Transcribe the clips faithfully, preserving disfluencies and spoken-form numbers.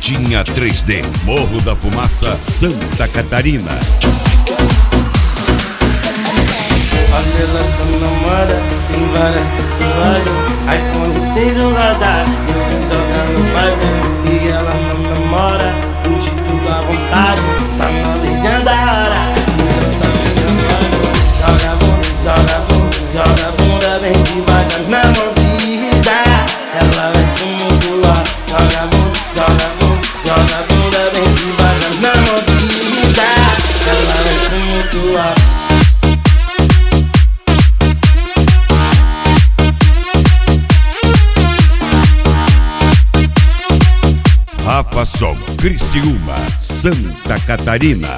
Carretinha três D, Morro da Fumaça, Santa Catarina. A Bela tá namorada, tem várias tatuagens, iPhone seis ou azar, eu vim jogar no bairro. E ela não namora, curte tudo à vontade, tá na vizinha da hora. E dança minha mano, joga bunda, joga bunda, joga bunda bem devagar na mão brisa. Ela vai tumultuar, joga bunda, joga bunda, joga bunda bem devagar na mão brisa. Ela vai tumultuar. Rafa Som, Criciúma, Santa Catarina.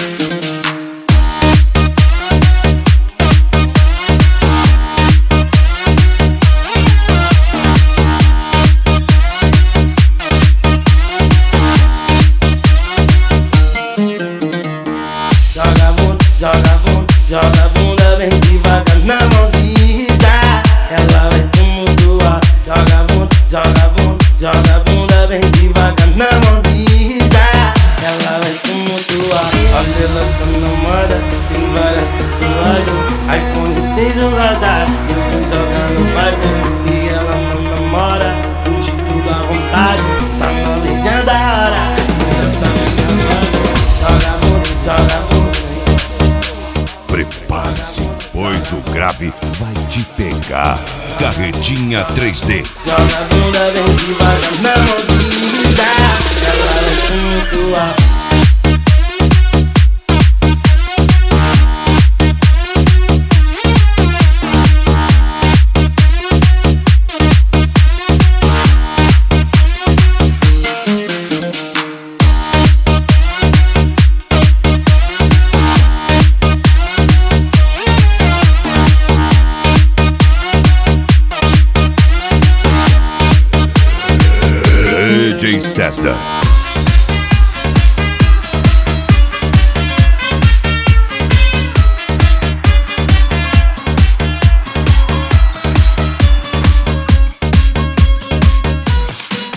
Joga bunda, joga bunda, joga bunda bem devagar na mão brisa. Ela vai tumultuar. Joga bunda, joga bunda, joga bunda bem devagar na mão brisa. Ela vai tumultuar. A Bela tá namorada, tem várias tatuagens, iPhone seis ou azar, eu vim jogar no bairro. E ela não namora, curte tudo à vontade, tá na vizinha da hora. E dança minha mano, joga bunda, joga bunda. Prepare-se, pois o grave vai te pegar. Carretinha três D. Joga bunda bem devagar na mão brisa. Ela vai tumultuar. D J César.